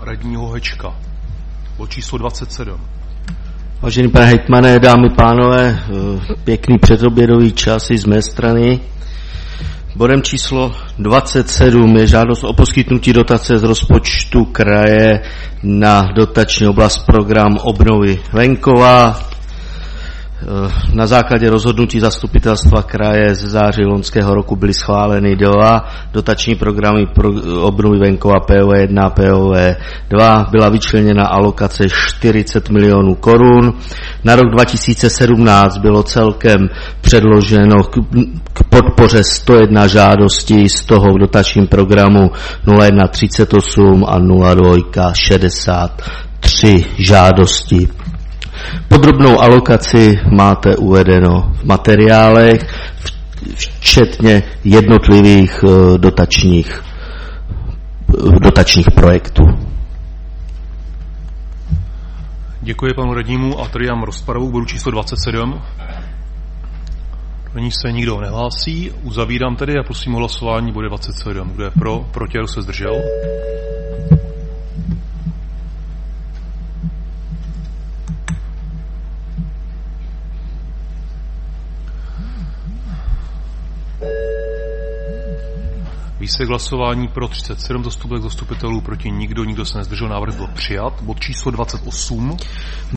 radního Hečka. Bod číslo 27. Vážený pane hejtmane, dámy, pánové, pěkný předobědový čas i z mé strany. Bodem číslo 27 je žádost o poskytnutí dotace z rozpočtu kraje na dotační oblast program obnovy venkova. Na základě rozhodnutí zastupitelstva kraje z září loňského roku byly schváleny dva dotační programy pro obnovy venkova POV1 a POV2. Byla vyčleněna alokace 40 milionů korun. Na rok 2017 bylo celkem předloženo k podpoře 101 žádostí, z toho v dotačním programu 0138 a 02 63 žádosti. Podrobnou alokaci máte uvedeno v materiálech, včetně jednotlivých dotačních projektů. Děkuji panu radnímu a tady dám rozpravu k bodu číslo 27. Do ní se nikdo nehlásí. Uzavírám tedy a prosím o hlasování bode 27. Kdo je pro, proti, kdo se zdržel? Výsledek hlasování pro 37 zastupitelů, proti nikdo se nezdržel, návrh byl přijat. Bod číslo 28.